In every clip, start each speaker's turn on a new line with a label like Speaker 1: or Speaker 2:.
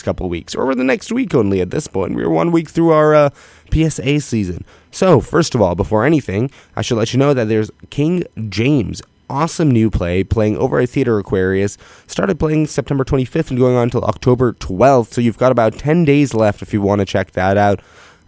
Speaker 1: couple of weeks, or the next week only at this point. We're 1 week through our PSA season. So, first of all, before anything, I should let you know that there's King James. Awesome new play, playing over at Theatre Aquarius. Started playing September 25th and going on until October 12th, so you've got about 10 days left if you want to check that out.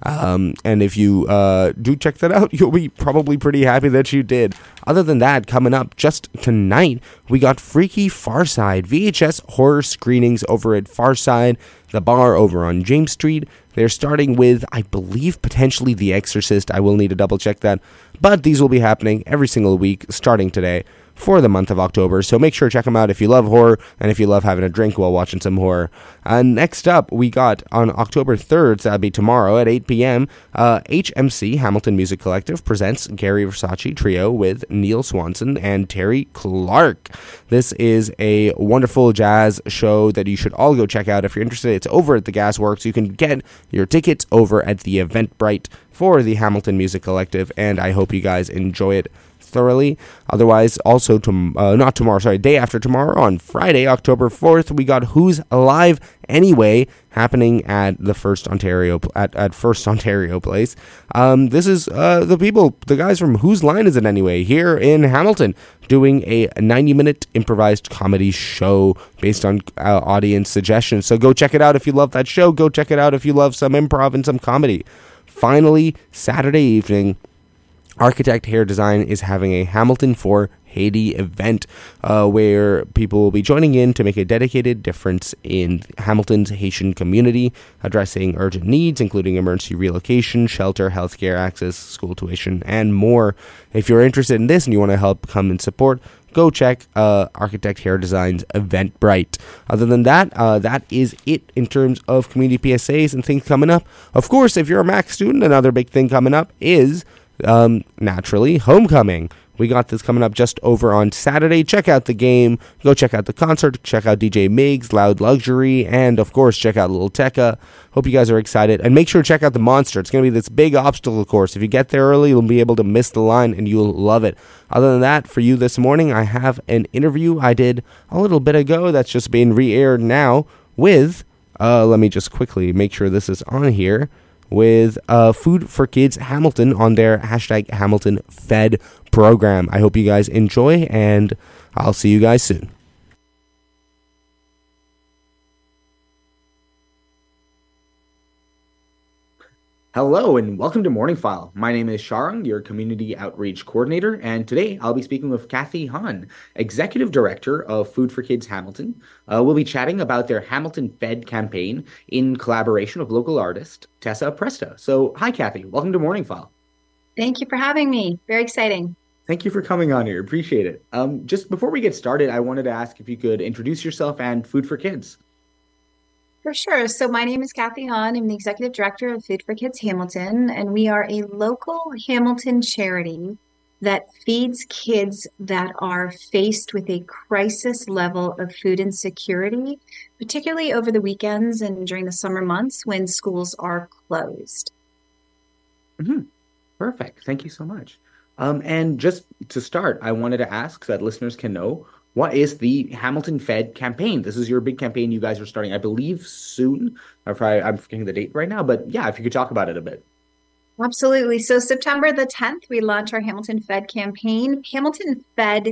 Speaker 1: And if you do check that out, you'll be probably pretty happy that you did. Other than that, coming up just tonight, we got Freaky Farside VHS horror screenings over at Farside, the bar over on James Street. They're starting with, I believe, potentially The Exorcist. I will need to double check that. But these will be happening every single week starting today for the month of October. So make sure to check them out if you love horror and if you love having a drink while watching some horror. Next up, we got on October 3rd, so that'll be tomorrow at 8 p.m., HMC, Hamilton Music Collective, presents Gary Versace Trio with Neil Swanson and Terry Clark. This is a wonderful jazz show that you should all go check out if you're interested. It's over at the Gasworks. You can get your tickets over at the Eventbrite for the Hamilton Music Collective, and I hope you guys enjoy it thoroughly. Otherwise, also day after tomorrow, on Friday, October 4th, we got Who's Alive Anyway happening at the First Ontario Place. This is the guys from Whose Line Is It Anyway here in Hamilton, doing a 90-minute improvised comedy show based on audience suggestions. So go check it out if you love that show. Go check it out if you love some improv and some comedy. Finally, Saturday evening, Architect Hair Design is having a Hamilton for Haiti event where people will be joining in to make a dedicated difference in Hamilton's Haitian community, addressing urgent needs, including emergency relocation, shelter, healthcare access, school tuition, and more. If you're interested in this and you want to help come and support, go check Architect Hair Design's Eventbrite. Other than that, that is it in terms of community PSAs and things coming up. Of course, if you're a Mac student, another big thing coming up is naturally Homecoming. We got this coming up just over on Saturday. Check out the game, go check out the concert, check out DJ Miggs, Loud Luxury, and of course check out Little Tekka. Hope you guys are excited, and make sure to check out the Monster. It's going to be this big obstacle course. If you get there early, you'll be able to miss the line and you'll love it. Other than that, for you this morning, I have an interview I did a little bit ago that's just being re-aired now with, let me just quickly make sure this is on here, with Food for Kids Hamilton on their hashtag Hamilton Fed program. I hope you guys enjoy, and I'll see you guys soon. Hello and welcome to Morning File. My name is Sharang, your Community Outreach Coordinator, and today I'll be speaking with Kathy Hahn, Executive Director of Food for Kids Hamilton. We'll be chatting about their Hamilton Fed campaign in collaboration with local artist Tessa Presta. So, hi Kathy, welcome to Morning File.
Speaker 2: Thank you for having me. Very exciting.
Speaker 1: Thank you for coming on here. Appreciate it. Just before we get started, I wanted to ask if you could introduce yourself and Food for Kids.
Speaker 2: For sure. So my name is Kathy Hahn. I'm the Executive Director of Food for Kids Hamilton, and we are a local Hamilton charity that feeds kids that are faced with a crisis level of food insecurity, particularly over the weekends and during the summer months when schools are closed.
Speaker 1: Mm-hmm. Perfect. Thank you so much. And just to start, I wanted to ask so that listeners can know, what is the Hamilton Fed campaign? This is your big campaign you guys are starting, I believe, soon. I'm forgetting the date right now, but yeah, if you could talk about it a bit.
Speaker 2: Absolutely. So September the 10th, we launch our Hamilton Fed campaign. Hamilton Fed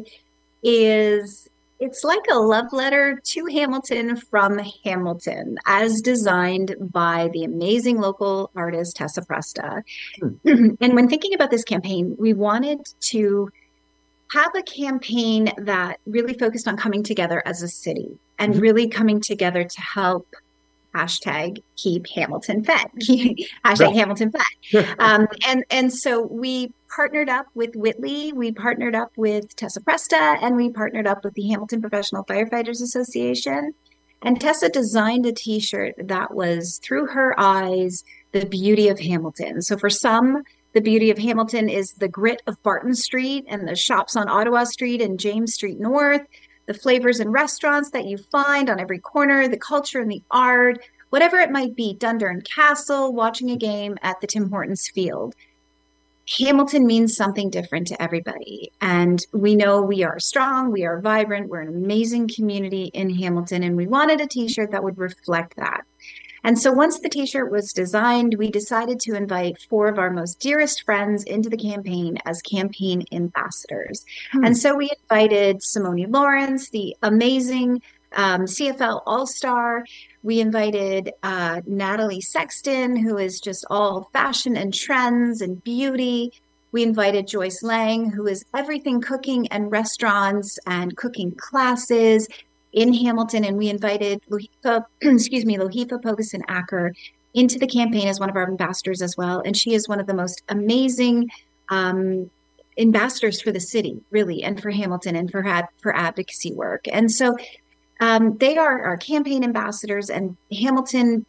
Speaker 2: it's like a love letter to Hamilton from Hamilton, as designed by the amazing local artist, Tessa Presta. And when thinking about this campaign, we wanted to have a campaign that really focused on coming together as a city and really coming together to help hashtag keep Hamilton fed, hashtag Hamilton fed. And so we partnered up with Whitley, we partnered up with Tessa Presta, and we partnered up with the Hamilton Professional Firefighters Association. And Tessa designed a t-shirt that was, through her eyes, the beauty of Hamilton. So for some, the beauty of Hamilton is the grit of Barton Street and the shops on Ottawa Street and James Street North, the flavors and restaurants that you find on every corner, the culture and the art, whatever it might be, Dundurn Castle, watching a game at the Tim Hortons Field. Hamilton means something different to everybody. And we know we are strong, we are vibrant, we're an amazing community in Hamilton, and we wanted a t-shirt that would reflect that. And so once the t-shirt was designed, we decided to invite four of our most dearest friends into the campaign as campaign ambassadors. And so we invited Simone Lawrence, the amazing CFL All-Star. We invited Natalie Sexton, who is just all fashion and trends and beauty. We invited Joyce Lang, who is everything cooking and restaurants and cooking classes in Hamilton. And we invited Lohifa, Lohifa Poguson Acker into the campaign as one of our ambassadors as well. And she is one of the most amazing ambassadors for the city, really, and for Hamilton and for advocacy work. And so they are our campaign ambassadors and Hamilton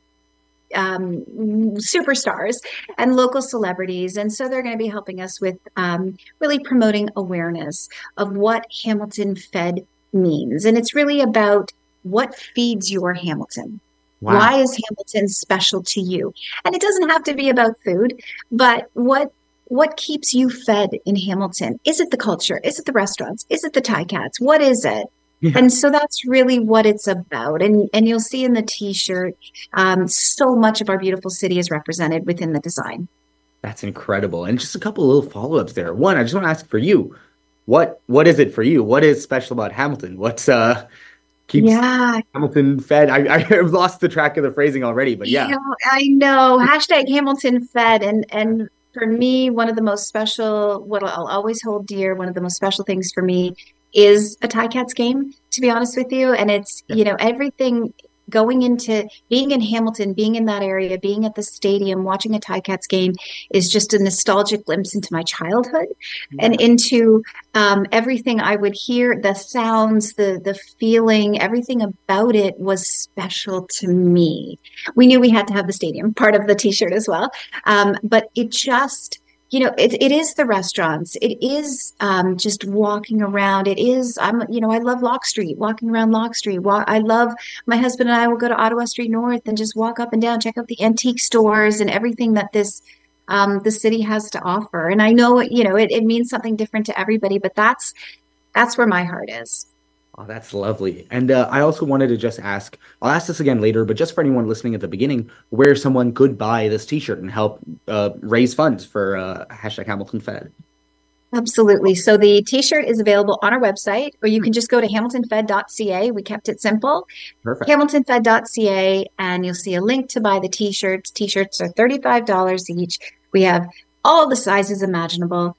Speaker 2: superstars and local celebrities. And so they're going to be helping us with really promoting awareness of what Hamilton Fed means. And it's really about what feeds your Hamilton. Wow. Why is Hamilton special to you? And it doesn't have to be about food, but what keeps you fed in Hamilton? Is it the culture? Is it the restaurants? Is it the Ticats? What is it? Yeah. And so that's really what it's about. And you'll see in the t-shirt, so much of our beautiful city is represented within the design.
Speaker 3: That's incredible. And just a couple of little follow-ups there. One, I just want to ask for you, what is it for you? What is special about Hamilton? What's keeps Hamilton fed? I've lost the track of the phrasing already, but yeah.
Speaker 2: I know. Hashtag Hamilton Fed. And for me, one of the most special, what I'll always hold dear, one of the most special things for me is a Ticats game, to be honest with you. And it's, everything going into being in Hamilton, being in that area, being at the stadium, watching a Ticats game is just a nostalgic glimpse into my childhood and into everything I would hear, the sounds, the feeling, everything about it was special to me. We knew we had to have the stadium part of the t-shirt as well. But it just, it is the restaurants. It is just walking around. It is, I love Lock Street, walking around Lock Street. I love, my husband and I will go to Ottawa Street North and just walk up and down, check out the antique stores and everything that the city has to offer. And I know, it means something different to everybody, but that's where my heart is.
Speaker 3: Oh, that's lovely. And I also wanted to just ask, I'll ask this again later, but just for anyone listening at the beginning, where someone could buy this t-shirt and help raise funds for hashtag Hamilton Fed.
Speaker 2: Absolutely. So the t-shirt is available on our website, or you can just go to hamiltonfed.ca. We kept it simple. Perfect. Hamiltonfed.ca, and you'll see a link to buy the t-shirts. T-shirts are $35 each. We have all the sizes imaginable.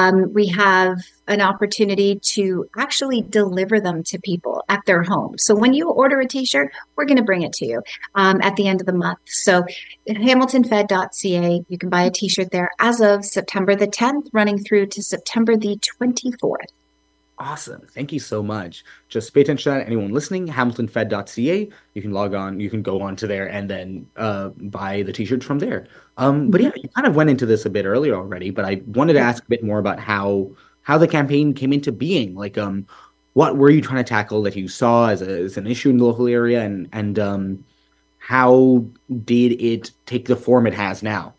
Speaker 2: We have an opportunity to actually deliver them to people at their home. So when you order a t-shirt, we're going to bring it to you at the end of the month. So at hamiltonfed.ca, you can buy a t-shirt there as of September the 10th, running through to September the 24th.
Speaker 3: Awesome. Thank you so much. Just pay attention to that. Anyone listening, hamiltonfed.ca, you can log on, you can go on to there and then buy the t-shirt from there. But yeah, you kind of went into this a bit earlier already, but I wanted to ask a bit more about how the campaign came into being. Like, what were you trying to tackle that you saw as an issue in the local area, and how did it take the form it has now?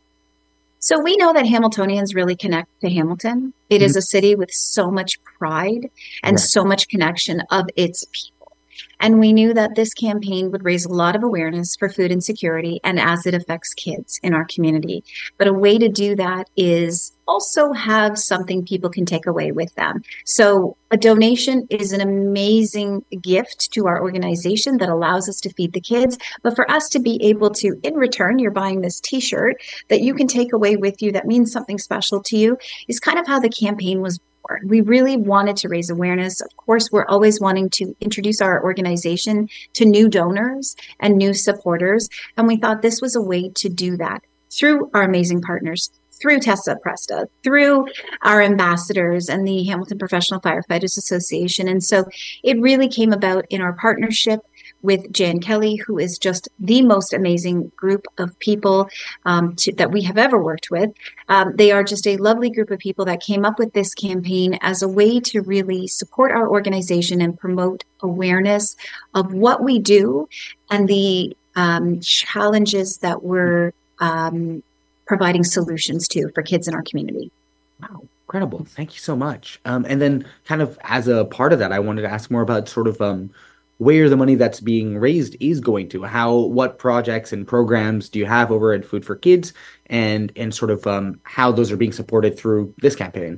Speaker 2: So we know that Hamiltonians really connect to Hamilton. It is a city with so much pride and so much connection of its people. And we knew that this campaign would raise a lot of awareness for food insecurity and as it affects kids in our community. But a way to do that is also have something people can take away with them. So a donation is an amazing gift to our organization that allows us to feed the kids. But for us to be able to, in return, you're buying this t-shirt that you can take away with you that means something special to you, is kind of how the campaign was born. We really wanted to raise awareness. Of course, we're always wanting to introduce our organization to new donors and new supporters. And we thought this was a way to do that through our amazing partners, through Tessa Presta, through our ambassadors and the Hamilton Professional Firefighters Association. And so it really came about in our partnership with Jan Kelly, who is just the most amazing group of people that we have ever worked with. They are just a lovely group of people that came up with this campaign as a way to really support our organization and promote awareness of what we do and the challenges that we're providing solutions to for kids in our community.
Speaker 3: Wow, incredible. Thank you so much. And then kind of as a part of that, I wanted to ask more about sort of where the money that's being raised is going to. What projects and programs do you have over at Food for Kids, and sort of how those are being supported through this campaign?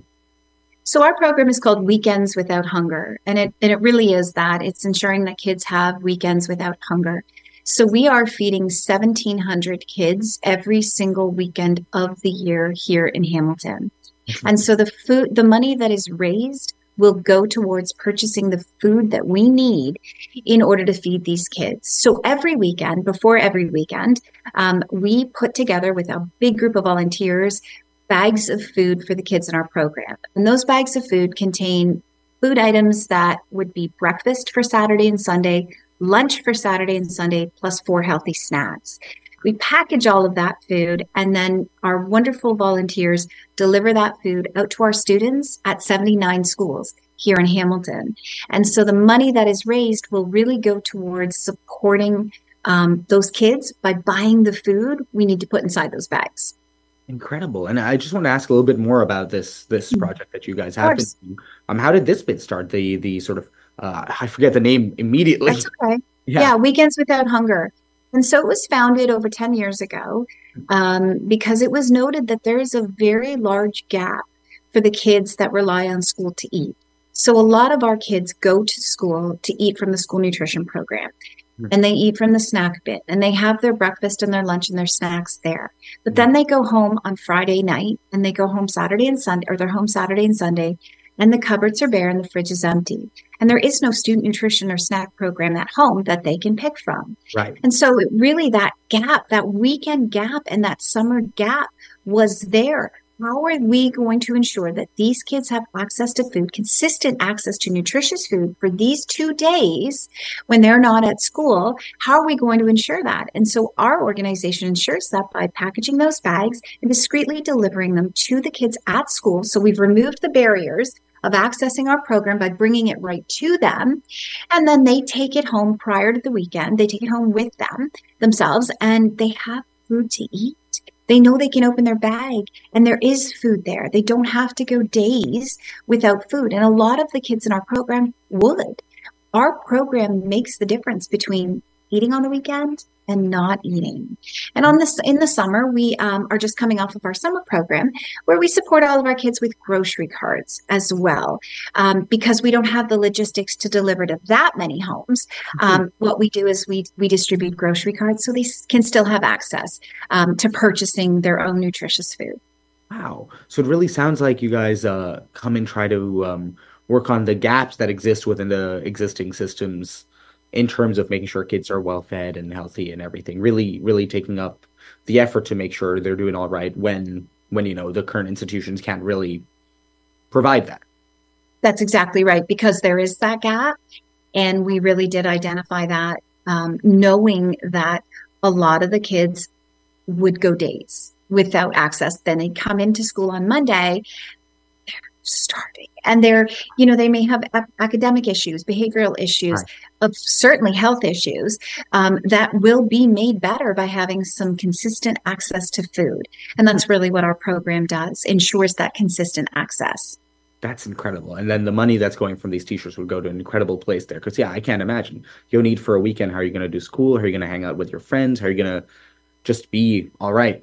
Speaker 2: So our program is called Weekends Without Hunger, and it really is that. It's ensuring that kids have weekends without hunger. So we are feeding 1,700 kids every single weekend of the year here in Hamilton. And so the money that is raised will go towards purchasing the food that we need in order to feed these kids. So every weekend, before every weekend, we put together with a big group of volunteers bags of food for the kids in our program. And those bags of food contain food items that would be breakfast for Saturday and Sunday, lunch for Saturday and Sunday, plus 4 healthy snacks. We package all of that food, and then our wonderful volunteers deliver that food out to our students at 79 schools here in Hamilton. And so the money that is raised will really go towards supporting those kids by buying the food we need to put inside those bags.
Speaker 3: Incredible. And I just want to ask a little bit more about this project that you guys have been doing. How did this bit start? The sort of I forget the name immediately.
Speaker 2: That's okay. Yeah, Weekends Without Hunger. And so it was founded over 10 years ago because it was noted that there is a very large gap for the kids that rely on school to eat. So a lot of our kids go to school to eat from the school nutrition program. And they eat from the snack bin, and they have their breakfast and their lunch and their snacks there. But then they go home on Friday night, and they go home Saturday and Sunday, or they're home Saturday and Sunday, and the cupboards are bare and the fridge is empty. And there is no student nutrition or snack program at home that they can pick from.
Speaker 3: Right.
Speaker 2: And so really that gap, that weekend gap and that summer gap was there. How are we going to ensure that these kids have access to food, consistent access to nutritious food for these 2 days when they're not at school? How are we going to ensure that? And so our organization ensures that by packaging those bags and discreetly delivering them to the kids at school. So we've removed the barriers of accessing our program by bringing it right to them. And then they take it home prior to the weekend. They take it home with themselves, and they have food to eat. They know they can open their bag and there is food there. They don't have to go days without food. And a lot of the kids in our program would. Our program makes the difference between eating on the weekend and not eating. And in the summer, we are just coming off of our summer program where we support all of our kids with grocery cards as well, because we don't have the logistics to deliver to that many homes. What we do is we distribute grocery cards so they can still have access to purchasing their own nutritious food.
Speaker 3: Wow. So it really sounds like you guys come and try to work on the gaps that exist within the existing systems in terms of making sure kids are well fed and healthy and everything, really, really taking up the effort to make sure they're doing all right when the current institutions can't really provide that.
Speaker 2: That's exactly right, because there is that gap. And we really did identify that, knowing that a lot of the kids would go days without access. Then they come into school on Monday, they're starving. And they may have academic issues, behavioral issues, right, of certainly health issues that will be made better by having some consistent access to food. And that's really what our program does, ensures that consistent access.
Speaker 3: That's incredible. And then the money that's going from these teachers would go to an incredible place there. Because, I can't imagine. You'll need for a weekend, how are you going to do school? How are you going to hang out with your friends? How are you going to just be all right?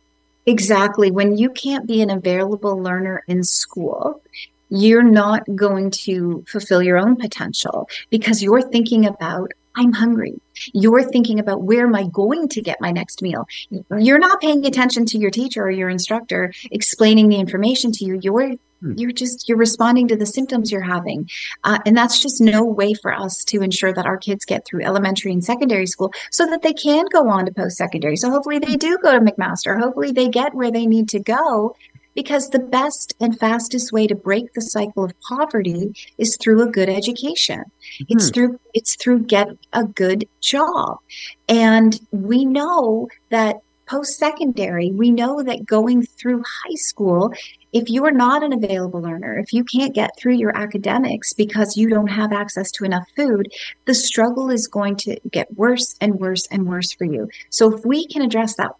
Speaker 2: Exactly. When you can't be an available learner in school, you're not going to fulfill your own potential because you're thinking about, I'm hungry. You're thinking about, where am I going to get my next meal? You're not paying attention to your teacher or your instructor explaining the information to you. You're responding to the symptoms you're having. And that's just no way for us to ensure that our kids get through elementary and secondary school so that they can go on to post-secondary. So hopefully they do go to McMaster. Hopefully they get where they need to go. Because the best and fastest way to break the cycle of poverty is through a good education. Mm-hmm. It's through get a good job. And we know that post-secondary, we know that going through high school, if you are not an available learner, if you can't get through your academics because you don't have access to enough food, the struggle is going to get worse and worse and worse for you. So if we can address that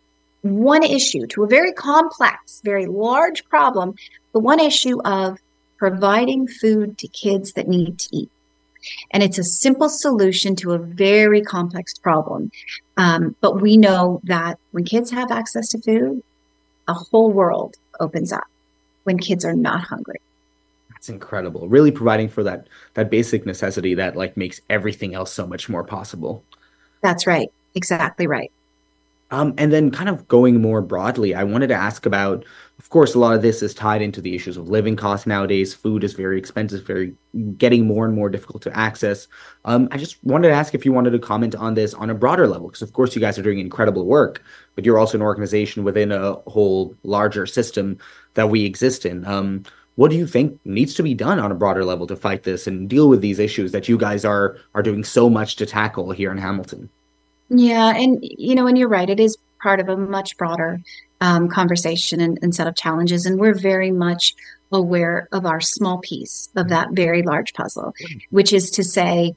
Speaker 2: one issue to a very complex, very large problem, the one issue of providing food to kids that need to eat. And it's a simple solution to a very complex problem. But we know that when kids have access to food, a whole world opens up when kids are not hungry.
Speaker 3: That's incredible. Really providing for that basic necessity that like makes everything else so much more possible.
Speaker 2: That's right. Exactly right.
Speaker 3: And then kind of going more broadly, I wanted to ask about, of course, a lot of this is tied into the issues of living costs nowadays. Food is very expensive, very getting more and more difficult to access. I just wanted to ask if you wanted to comment on this on a broader level, because of course you guys are doing incredible work, but you're also an organization within a whole larger system that we exist in. What do you think needs to be done on a broader level to fight this and deal with these issues that you guys are doing so much to tackle here in Hamilton?
Speaker 2: Yeah, and and you're right. It is part of a much broader conversation and set of challenges, and we're very much aware of our small piece of that very large puzzle, which is to say,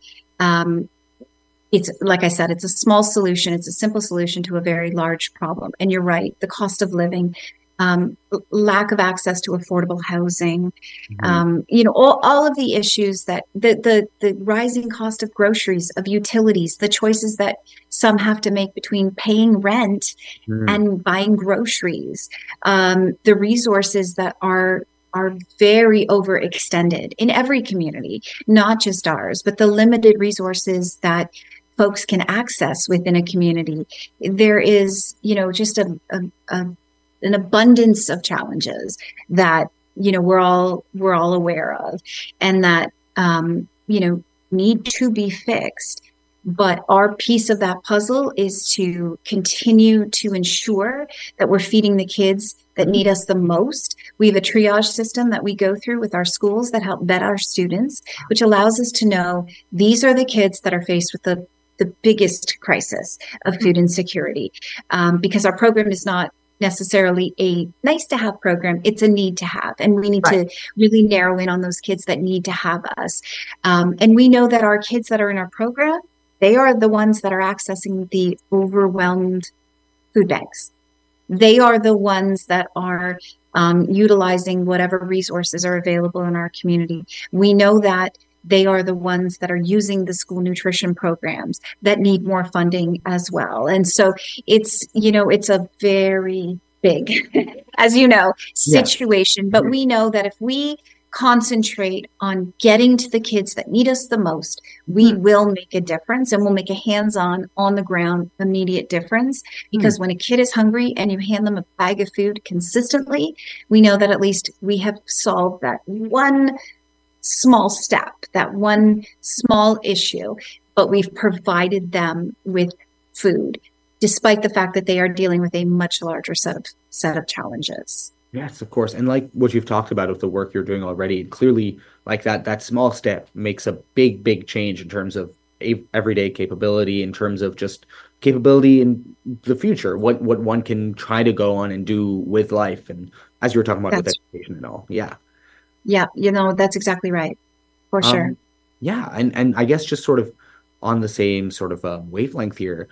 Speaker 2: it's like I said, it's a small solution. It's a simple solution to a very large problem. And you're right, the cost of living, lack of access to affordable housing, all of the issues that the rising cost of groceries, of utilities, the choices that some have to make between paying rent and buying groceries, the resources that are very overextended in every community, not just ours, but the limited resources that folks can access within a community. There is, just an abundance of challenges that we're all aware of, and that need to be fixed. But our piece of that puzzle is to continue to ensure that we're feeding the kids that need us the most. We have a triage system that we go through with our schools that help vet our students, which allows us to know these are the kids that are faced with the biggest crisis of food insecurity, because our program is not necessarily a nice to have program. It's a need to have. And we need to really narrow in on those kids that need to have us. And we know that our kids that are in our program, they are the ones that are accessing the overwhelmed food banks. They are the ones that are utilizing whatever resources are available in our community. We know that they are the ones that are using the school nutrition programs that need more funding as well. And so it's a very big, as you know, situation. But we know that if we concentrate on getting to the kids that need us the most, we will make a difference, and we'll make a hands-on, on the ground, immediate difference. Because when a kid is hungry and you hand them a bag of food consistently, we know that at least we have solved that one small step, that one small issue, but we've provided them with food, despite the fact that they are dealing with a much larger set of challenges.
Speaker 3: Yes, of course. And like what you've talked about with the work you're doing already, clearly like that small step makes a big change in terms of everyday capability, in terms of just capability in the future, what one can try to go on and do with life. And as you were talking about with education and all. Yeah.
Speaker 2: Yeah, that's exactly right. For sure.
Speaker 3: Yeah. And I guess just sort of on the same sort of wavelength here,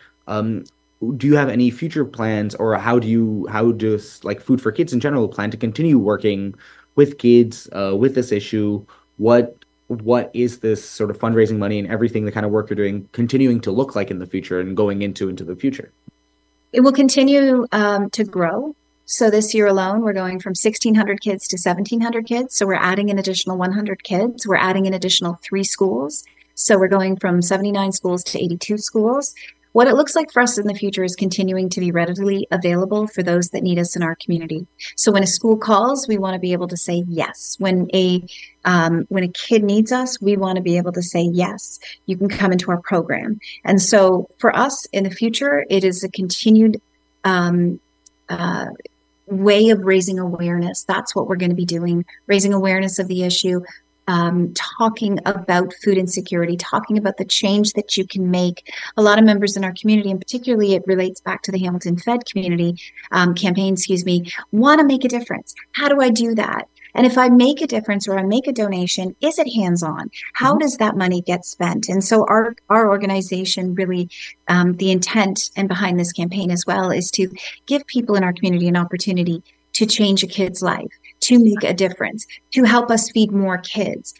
Speaker 3: do you have any future plans, or how does like Food for Kids in general plan to continue working with kids with this issue? What is this sort of fundraising money and everything, the kind of work you're doing, continuing to look like in the future and going into the future?
Speaker 2: It will continue to grow. So this year alone, we're going from 1,600 kids to 1,700 kids. So we're adding an additional 100 kids. We're adding an additional 3 schools. So we're going from 79 schools to 82 schools. What it looks like for us in the future is continuing to be readily available for those that need us in our community. So when a school calls, we want to be able to say yes. When a kid needs us, we want to be able to say yes, you can come into our program. And so for us in the future, it is a continued way of raising awareness. That's what we're going to be doing, raising awareness of the issue, talking about food insecurity, talking about the change that you can make. A lot of members in our community, and particularly it relates back to the Hamilton Fed community campaign, want to make a difference. How do I do that? And if I make a difference or I make a donation, is it hands-on? How does that money get spent? And so our organization really, the intent and behind this campaign as well is to give people in our community an opportunity to change a kid's life, to make a difference, to help us feed more kids.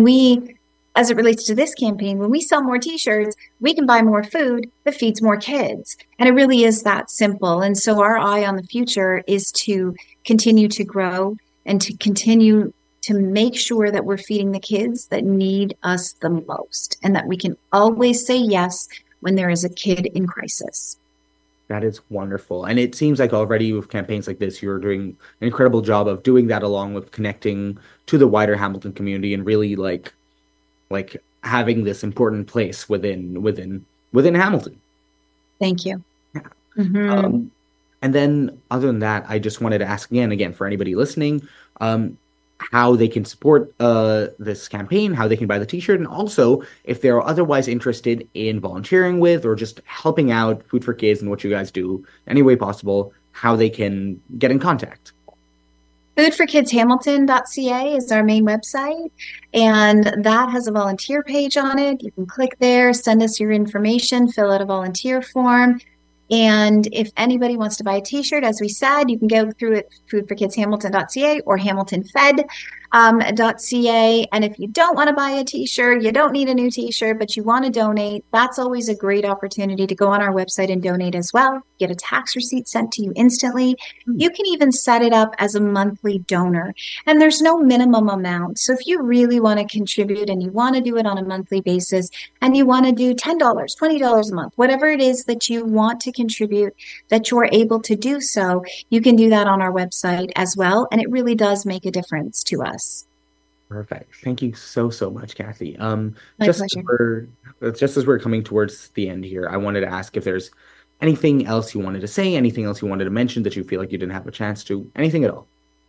Speaker 2: As it relates to this campaign, when we sell more t-shirts, we can buy more food that feeds more kids. And it really is that simple. And so our eye on the future is to continue to grow and to continue to make sure that we're feeding the kids that need us the most, and that we can always say yes when there is a kid in crisis.
Speaker 3: That is wonderful. And it seems like already with campaigns like this, you're doing an incredible job of doing that, along with connecting to the wider Hamilton community and really like having this important place within Hamilton.
Speaker 2: Thank you.
Speaker 3: Yeah.
Speaker 2: Mm-hmm.
Speaker 3: And then other than that, I just wanted to ask again for anybody listening, how they can support this campaign, how they can buy the t-shirt, and also if they're otherwise interested in volunteering with or just helping out Food for Kids and what you guys do any way possible, how they can get in contact.
Speaker 2: Foodforkidshamilton.ca is our main website, and that has a volunteer page on it. You can click there, send us your information, fill out a volunteer form. And if anybody wants to buy a t-shirt, as we said, you can go through it, foodforkidshamilton.ca or hamiltonfed.ca. And if you don't want to buy a t-shirt, you don't need a new t-shirt, but you want to donate, that's always a great opportunity to go on our website and donate as well. Get a tax receipt sent to you instantly. You can even set it up as a monthly donor, and there's no minimum amount. So if you really want to contribute and you want to do it on a monthly basis, and you want to do $10, $20 a month, whatever it is that you want to contribute, that you're able to do so, you can do that on our website as well. And it really does make a difference to us.
Speaker 3: Perfect. Thank you so much, Kathy.
Speaker 2: My
Speaker 3: just
Speaker 2: pleasure.
Speaker 3: just as we're coming towards the end here, I wanted to ask if there's anything else you wanted to say, anything else you wanted to mention that you feel like you didn't have a chance to, anything at all.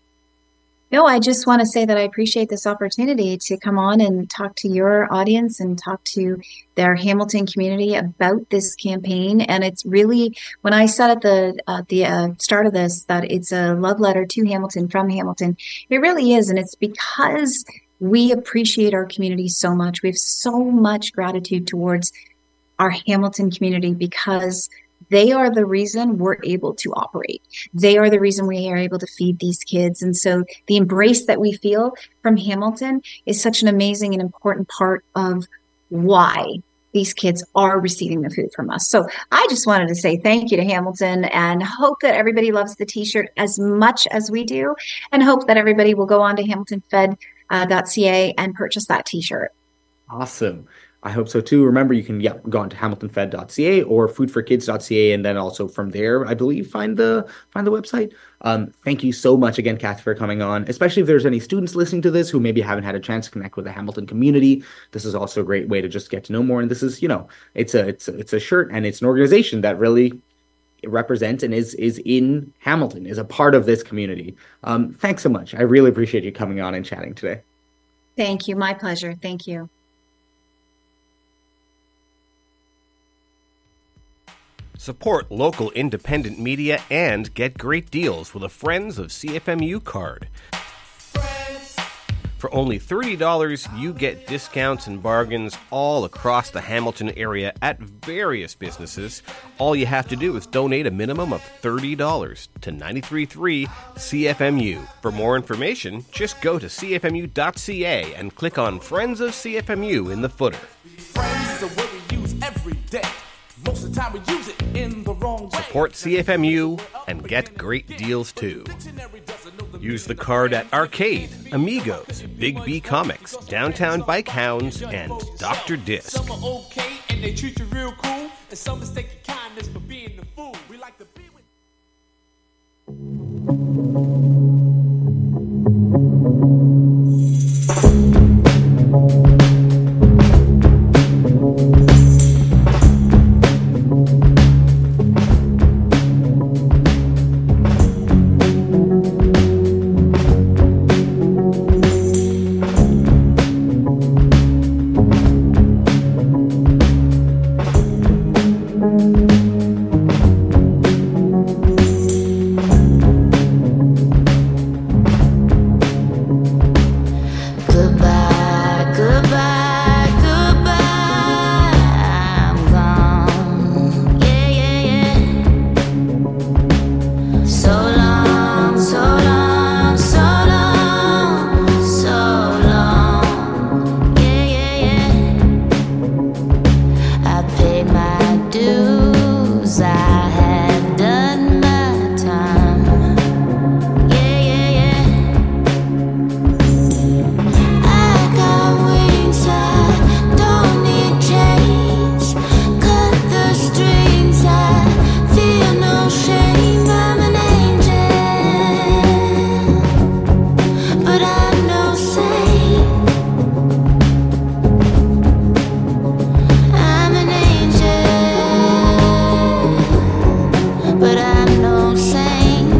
Speaker 2: No, I just want to say that I appreciate this opportunity to come on and talk to your audience and talk to their Hamilton community about this campaign. And it's really, when I said at the start of this that it's a love letter to Hamilton from Hamilton, it really is. And it's because we appreciate our community so much. We have so much gratitude towards our Hamilton community because they are the reason we're able to operate. They are the reason we are able to feed these kids. And so the embrace that we feel from Hamilton is such an amazing and important part of why these kids are receiving the food from us. So I just wanted to say thank you to Hamilton and hope that everybody loves the t-shirt as much as we do, and hope that everybody will go on to hamiltonfed.ca and purchase that t-shirt.
Speaker 3: Awesome. I hope so too. Remember, you can go on to hamiltonfed.ca or foodforkids.ca, and then also from there, I believe, find the website. Thank you so much again, Kathy, for coming on. Especially if there's any students listening to this who maybe haven't had a chance to connect with the Hamilton community, this is also a great way to just get to know more. And this is, it's a shirt, and it's an organization that really represents and is in Hamilton, is a part of this community. Thanks so much. I really appreciate you coming on and chatting today.
Speaker 2: Thank you. My pleasure. Thank you.
Speaker 4: Support local independent media and get great deals with a Friends of CFMU card. For only $30, you get discounts and bargains all across the Hamilton area at various businesses. All you have to do is donate a minimum of $30 to 93.3 CFMU. For more information, just go to cfmu.ca and click on Friends of CFMU in the footer.
Speaker 5: Friends are what we use every day. Most of the time we use it in the wrong way.
Speaker 4: Support CFMU and get great deals too. Use the card at Arcade, Amigos, Big B Comics, Downtown Bike Hounds, and Dr. Disc.
Speaker 5: Some are okay and they treat you real cool, and some mistake your kindness for being the fool. We like to be with
Speaker 6: but I'm no saint.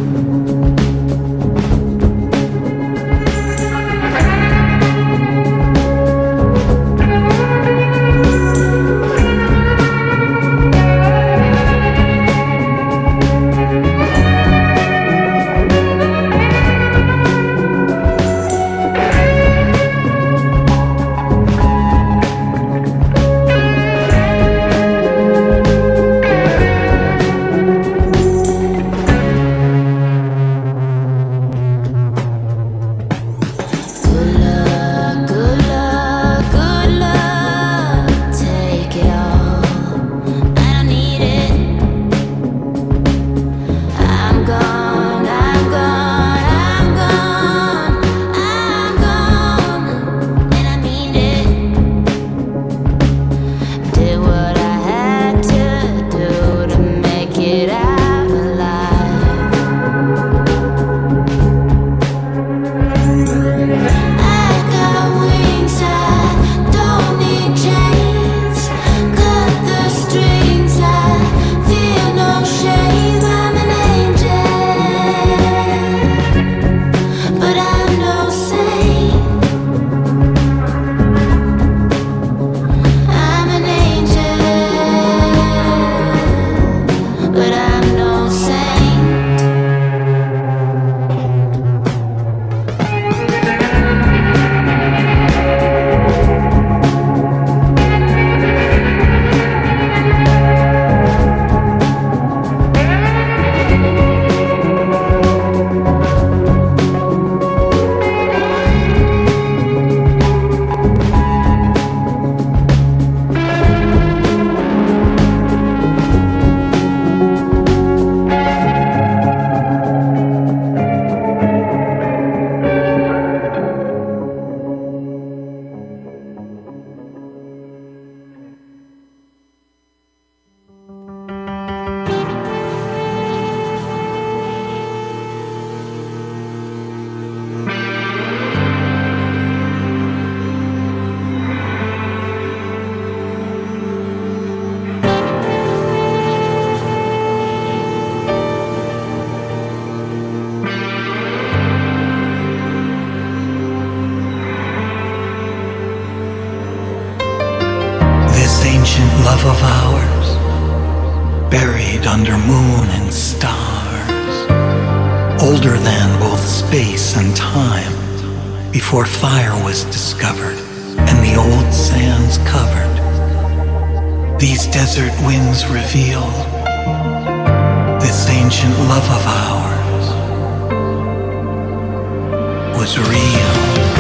Speaker 7: Love of ours, buried under moon and stars, older than both space and time, before fire was discovered and the old sands covered. These desert winds reveal this ancient love of ours was real.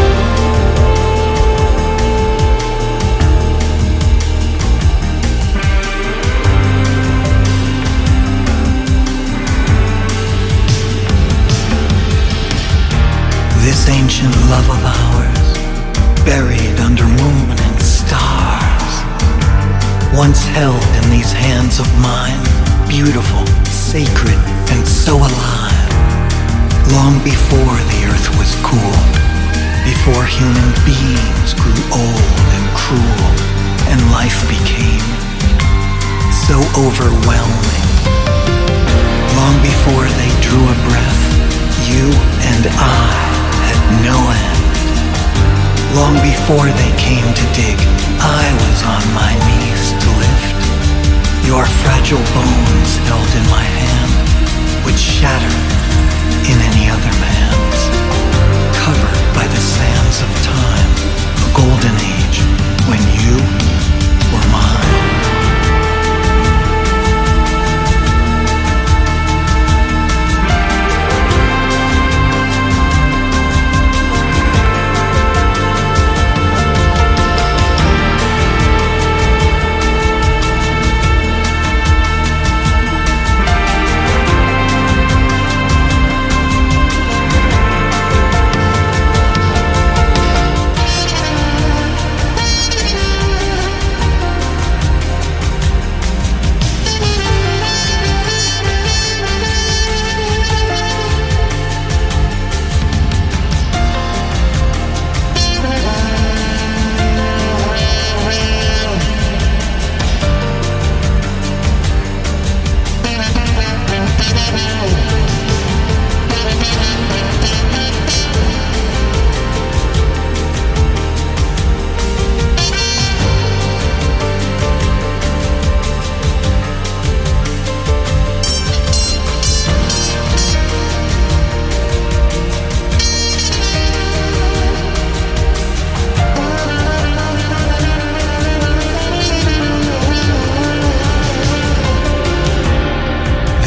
Speaker 7: This ancient love of ours, buried under moon and stars, once held in these hands of mine, beautiful, sacred, and so alive. Long before the earth was cool, before human beings grew old and cruel, and life became so overwhelming. Long before they drew a breath, you and I no end. Long before they came to dig, I was on my knees to lift. Your fragile bones held in my hand would shatter in any other man's. Covered by the sands of time, a golden age when you were mine.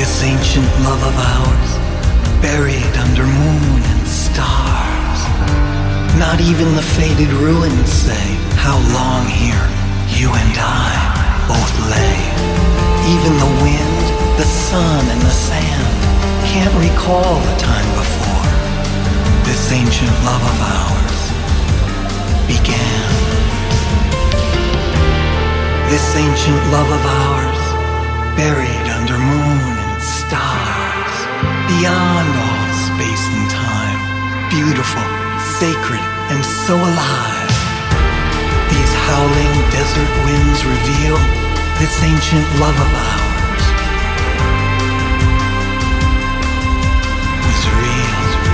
Speaker 7: This ancient love of ours, buried under moon and stars. Not even the faded ruins say how long here you and I both lay. Even the wind, the sun, and the sand can't recall the time before this ancient love of ours began. This ancient love of ours, buried under moon and stars, beyond all space and time, beautiful, sacred, and so alive. These howling desert winds reveal this ancient love of ours was real.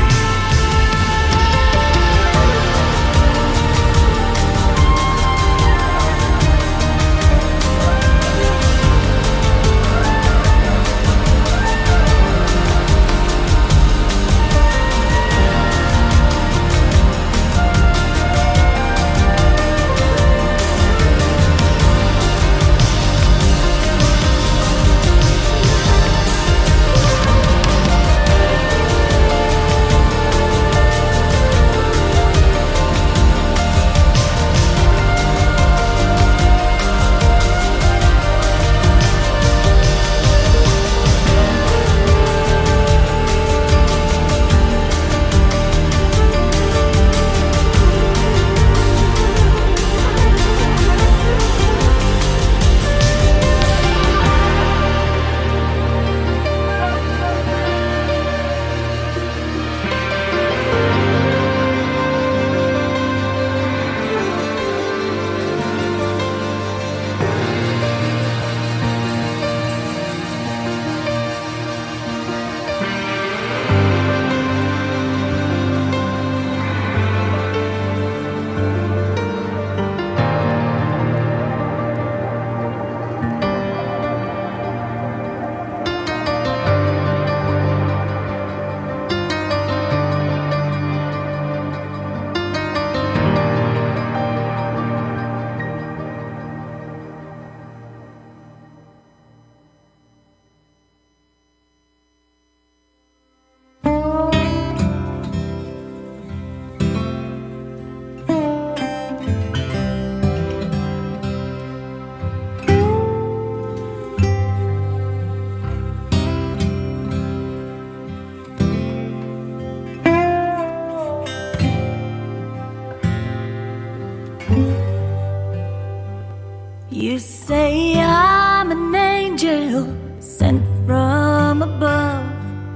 Speaker 6: You say I'm an angel sent from above,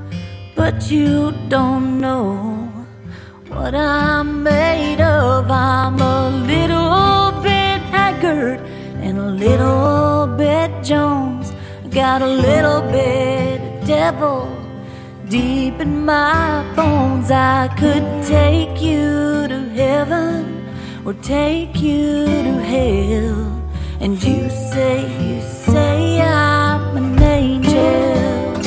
Speaker 6: but you don't know what I'm made of. I'm a little bit haggard and a little bit Jones. Got a little bit of devil deep in my bones. I could take you to heaven or take you to hell. And you say I'm an angel.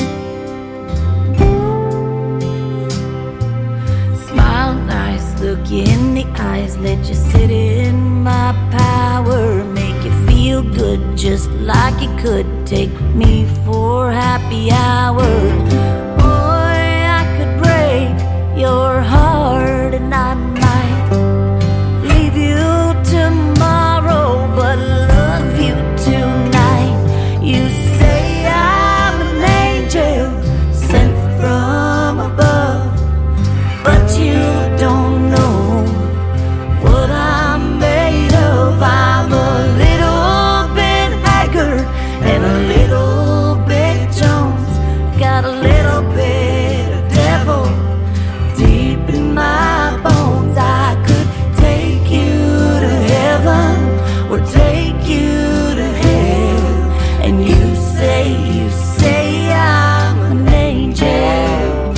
Speaker 6: Smile nice, look you in the eyes, let you sit in my power. Make you feel good just like you could. Take me for happy hour. Boy, I could break your heart and I might leave you tomorrow, but love you tonight. You say I'm an angel sent from above, but you don't know what I'm made of. I'm a little bit haggard and a little bit Jones. Got a little bit of devil deep in my bones. I could take you to heaven or take you to hell. And you say I'm an angel.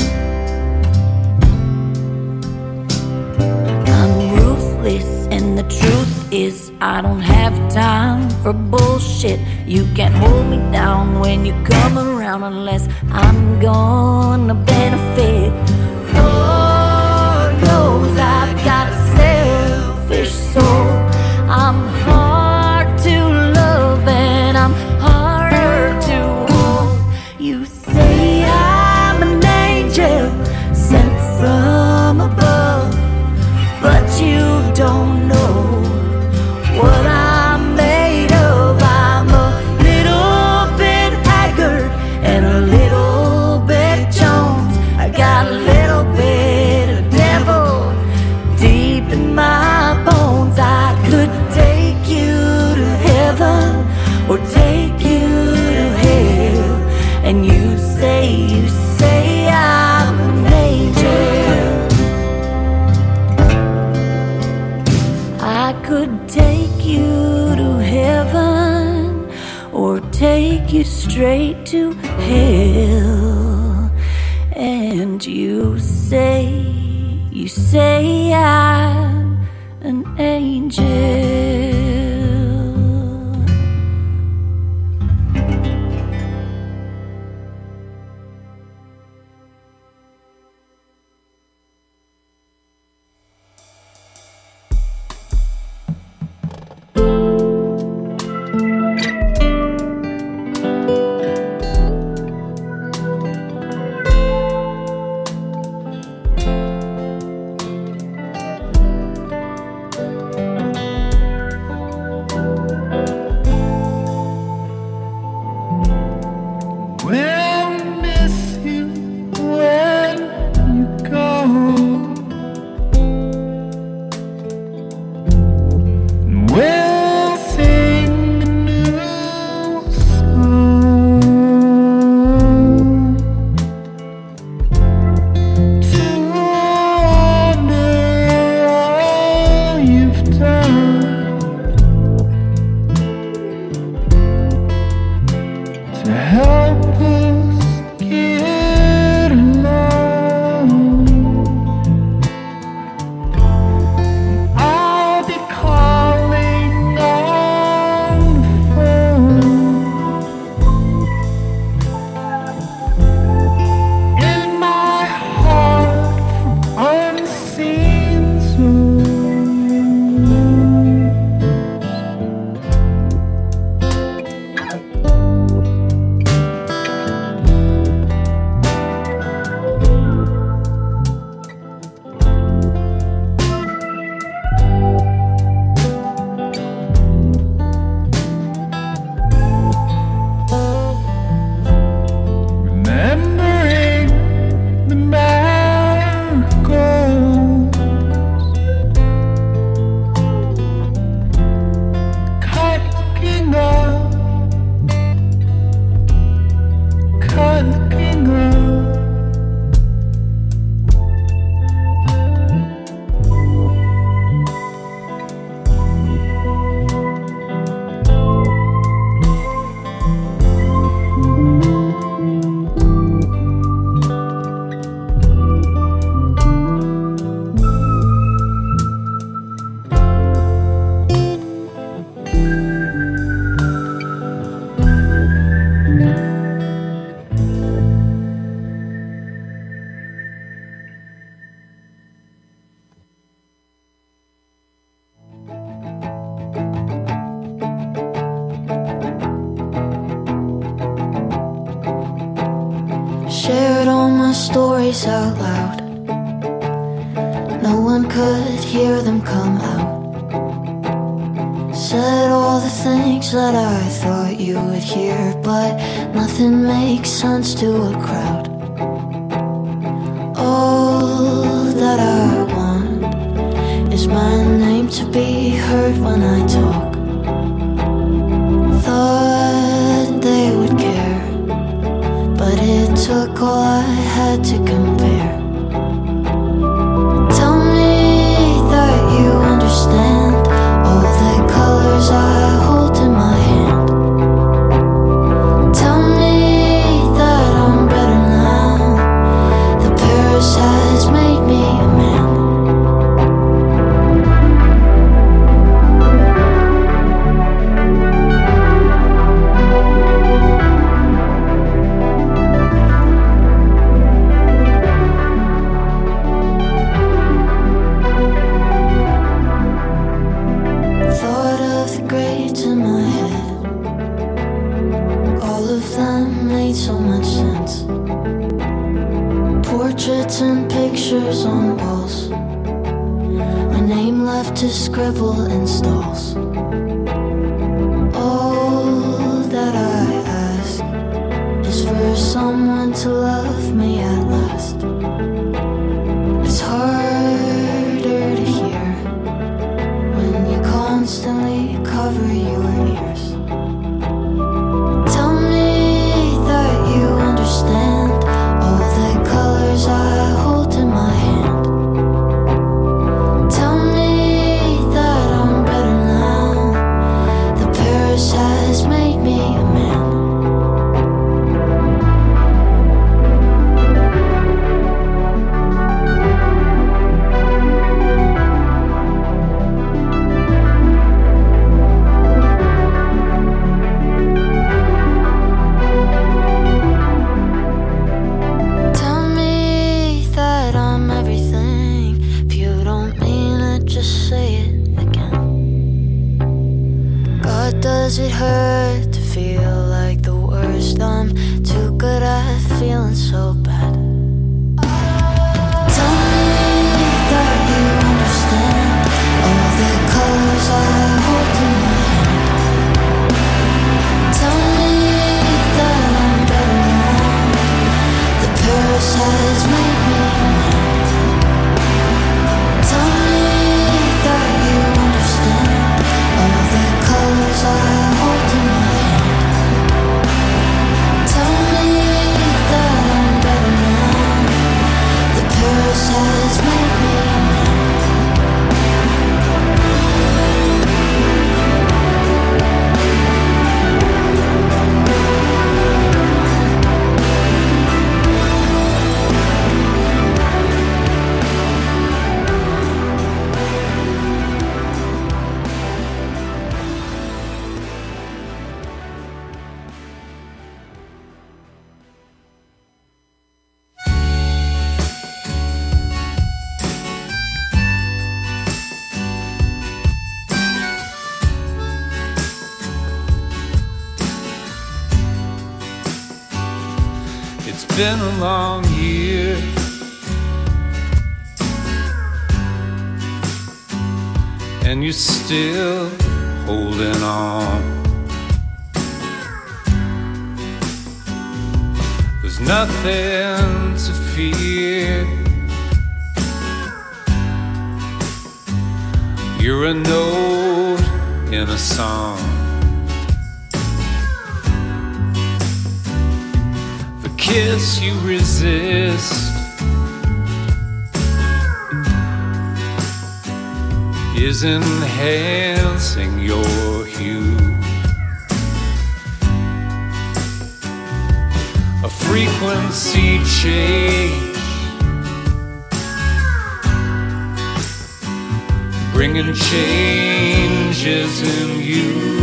Speaker 6: I'm ruthless and the truth is I don't have time for bullshit. You can't hold me down when you come around unless I'm gonna benefit. Lord knows I've got a selfish soul. I'm hard to love and I'm harder to hold. You say you say I'm an angel. I could take you to heaven or take you straight to hell. And you say I'm an angel.
Speaker 8: Shared all my stories out loud. No one could hear them come out. Said all the things that I thought you would hear, but nothing makes sense to a crowd. All that I want is my name to be heard when I talk. Thought they would care, but it took all I had to compare. Tell me that you understand all the colors I hold in my hand. Tell me that I'm better now. The Paris has made me a man. So much sense. Portraits and pictures on walls, my name left to scribble in stalls. All that I ask is for someone to love me at last. It's harder to hear when you constantly cover your ears. Tell me that you understand Paris has made me mad. Tell me that you understand all the colors I hold in my hand. Tell me that I'm better now. The Paris has made me mad.
Speaker 9: It's been a long year, and you're still holding on. There's nothing to fear. You're a note in a song. Kiss you resist is enhancing your hue. A frequency change, bringing changes in you.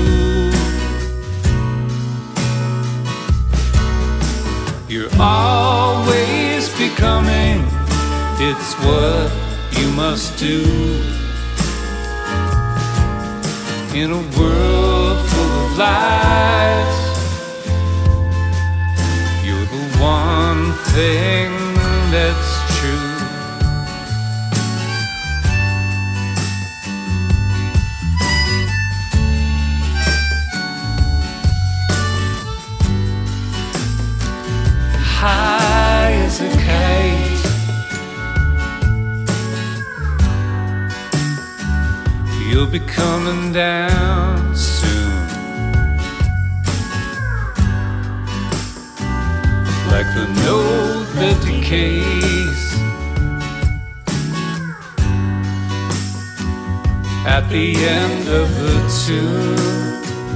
Speaker 9: You're always becoming, it's what you must do. In a world full of lies, you're the one thing that's true. High as a kite, you'll be coming down soon, like the note that decays at the end of the tune.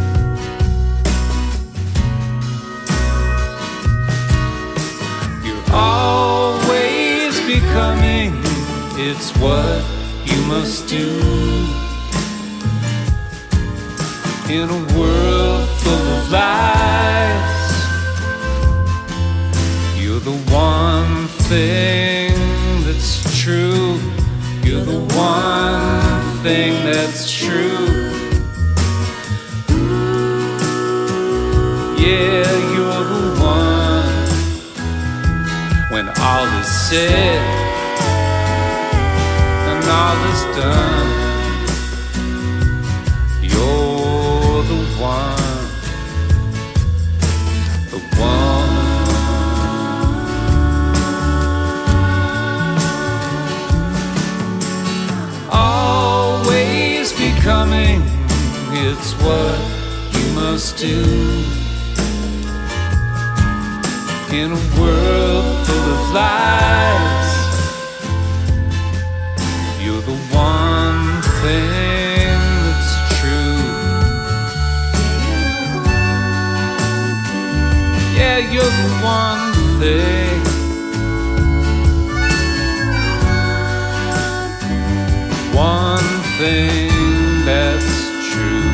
Speaker 9: Always becoming, it's what you must do. In a world full of lies, you're the one thing that's true. You're the one thing that's true. Yeah, you're the one. When all is said and all is done, you're the one, the one. Always becoming, it's what you must do. In a world full of lies, you're the one thing that's true. Yeah, you're the one thing. One thing that's true.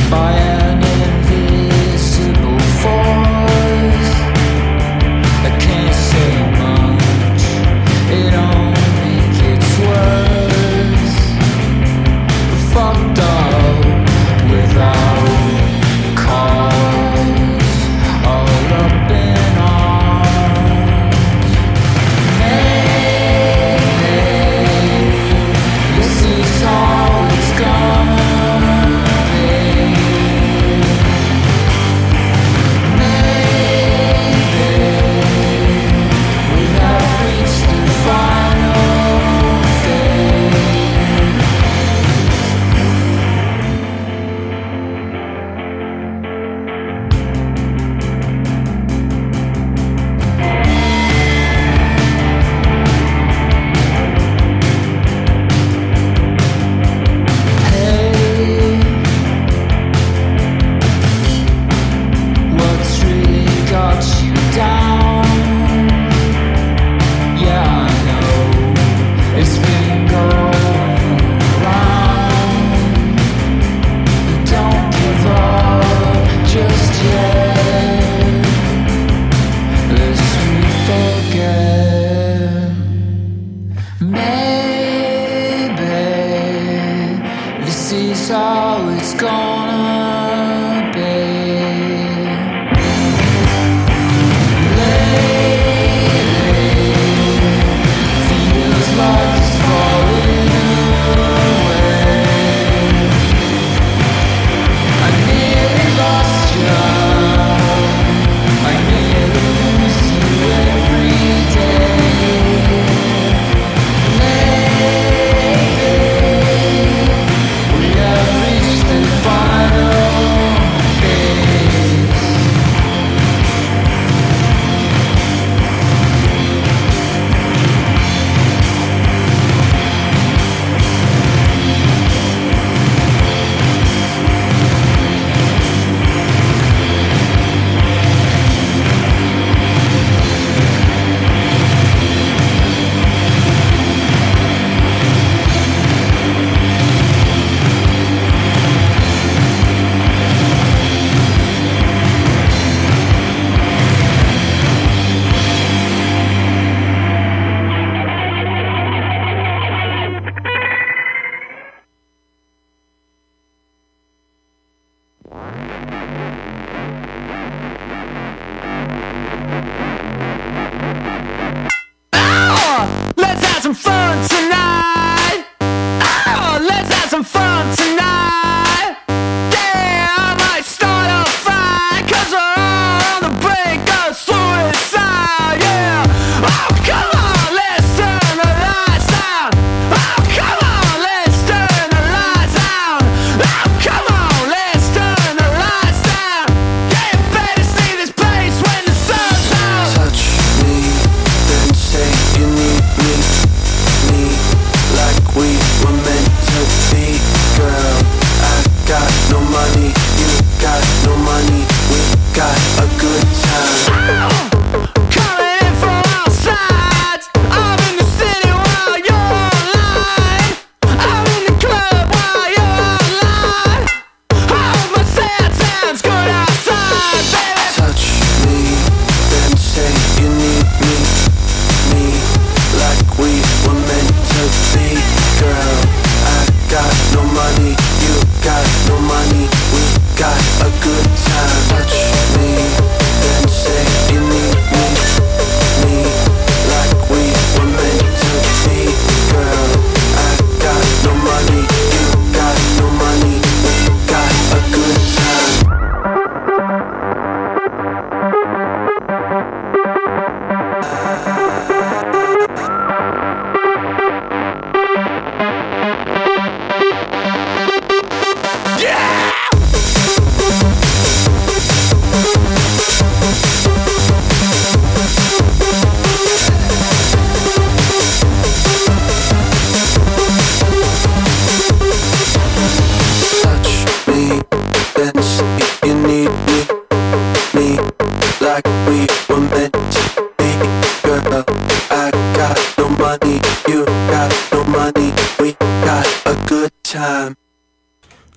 Speaker 9: by an invisible force. I can't say much, it only gets worse. We're fucked up without cause, all up in arms. Hey, this is all it's gonna be.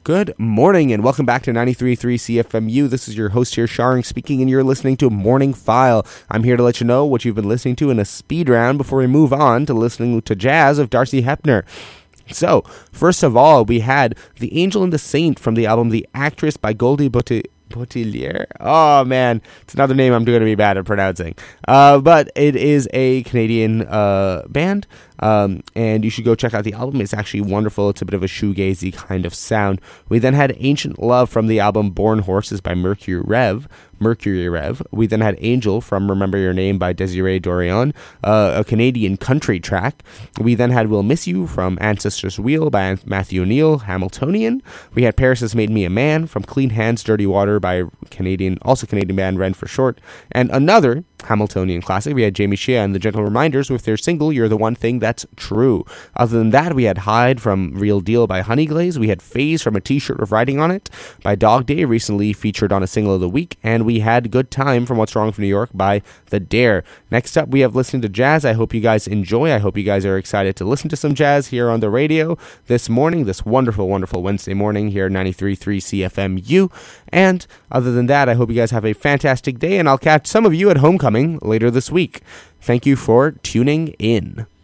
Speaker 1: Good morning and welcome back to 93.3 CFMU. This is your host here, Sharing, speaking, and you're listening to Morning File. I'm here to let you know what you've been listening to in a speed round before we move on to listening to jazz of Darcy Hepner. So, first of all, we had The Angel and the Saint from the album The Actress by Goldie Boutillier. Oh man, it's another name I'm going to be bad at pronouncing. But it is a Canadian band, and you should go check out the album. It's actually wonderful. It's a bit of a shoegazy kind of sound. We then had Ancient Love from the album Born Horses by Mercury Rev. We then had Angel from Remember Your Name by Desiree Dorion, a Canadian country track. We then had We'll Miss You from Ancestors Wheel by Matthew O'Neill, Hamiltonian. We had Paris Has Made Me a Man from Clean Hands, Dirty Water by Canadian band Ren for Short. And another Hamiltonian classic, we had Jamie Shea and the Gentle Reminders with their single You're the One Thing That's True. Other than that, we had Hyde from Real Deal by Honeyglaze. We had Phase from A T-Shirt with Writing on It by Dog Day, recently featured on a Single of the Week. And we had Good Time from What's Wrong from New York by The Dare. Next up, we have Listening to Jazz. I hope you guys enjoy. I hope you guys are excited to listen to some jazz here on the radio this morning, this wonderful, wonderful Wednesday morning here at 93.3 CFMU. And other than that, I hope you guys have a fantastic day, and I'll catch some of you at homecoming later this week. Thank you for tuning in.